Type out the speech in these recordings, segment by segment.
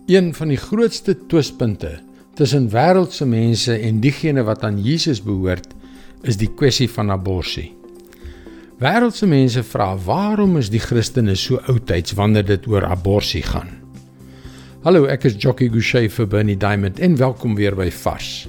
Een van die grootste twispunte tussen wêreldse mense en diegene wat aan Jesus behoort, is die kwessie van abortus. Wêreldse mense vra, waarom is die Christene so oudtyds wanneer dit oor abortus gaan? Hallo, ek is Jockey Gouchee vir Bernie Diamond en welkom weer by Vars.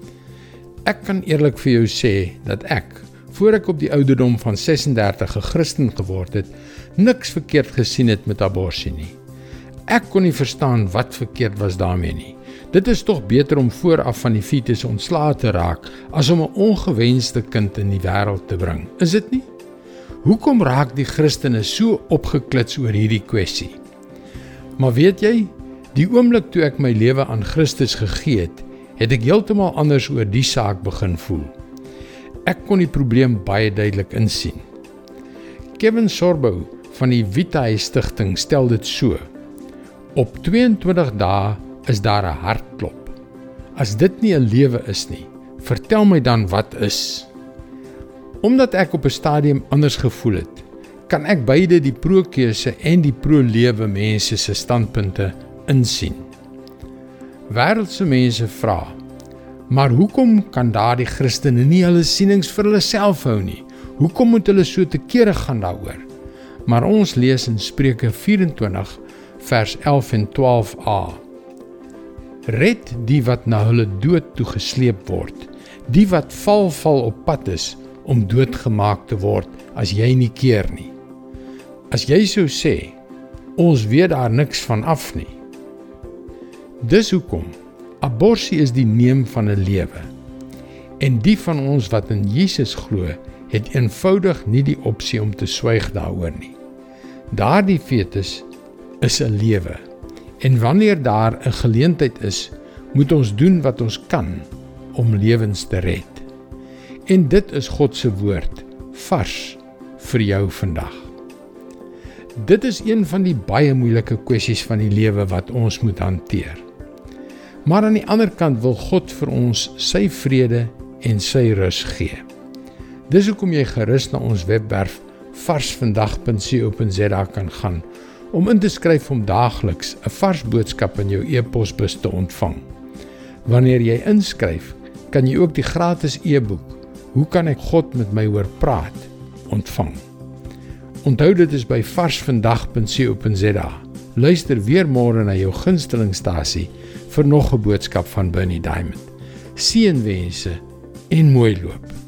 Ek kan eerlik vir jou sê dat ek, voor ek op die ouderdom van 36 'n Christen geword het, niks verkeerd gesien het met abortus nie. Ek kon nie verstaan wat verkeerd was daarmee nie. Dit is tog beter om vooraf van die fetus ontslae te raak, as om 'n ongewenste kind in die wêreld te bring, is dit nie? Hoekom raak die Christene so opgeklits oor hierdie kwessie? Maar weet jy, die oomblik toe ek my lewe aan Christus gegee het, het ek heeltemal anders oor die saak begin voel. Ek kon die probleem baie duidelik insien. Kevin Sorbo van die Vitae Stichting stel dit so: op 22 dae is daar 'n hartklop. As dit nie 'n lewe is nie, vertel my dan wat is. Omdat ek op 'n stadium anders gevoel het, kan ek beide die pro-keuse en die pro-lewe mense se standpunte insien. Wêreldse mense vra, maar hoekom kan daardie Christene nie hulle sienings vir hulle self hou nie? Hoekom moet hulle so te kere gaan daaroor? Maar ons lees in Spreuke 24 vers 11 en 12a. Red die wat na hulle dood toe gesleep word, die wat val op pad is om doodgemaak te word as jy nie keer nie. As jy sou sê, ons weet daar niks van af nie. Dis hoekom, abortus is die neem van 'n lewe. En die van ons wat in Jesus glo, het eenvoudig nie die opsie om te swyg daaroor nie. Daardie fetus is 'n lewe. En wanneer daar 'n geleentheid is, moet ons doen wat ons kan om lewens te red. En dit is God se woord, vars vir jou vandag. Dit is een van die baie moeilike kwessies van die lewe wat ons moet hanteer. Maar aan die ander kant wil God vir ons sy vrede en sy rus gee. Dis hoekom jy gerus na ons webwerf varsvandag.co.za kan gaan, om in te skryf om daagliks 'n vars boodskap in jou e-posbus te ontvang. Wanneer jy inskryf, kan jy ook die gratis e-boek Hoe kan ek God met my hoor praat ontvang. Onthou, dit is by varsvandag.co.za. Luister weer môre na jou gunstelingstasie vir nog 'n boodskap van Bernie Diamond. Seënwense en mooi loop.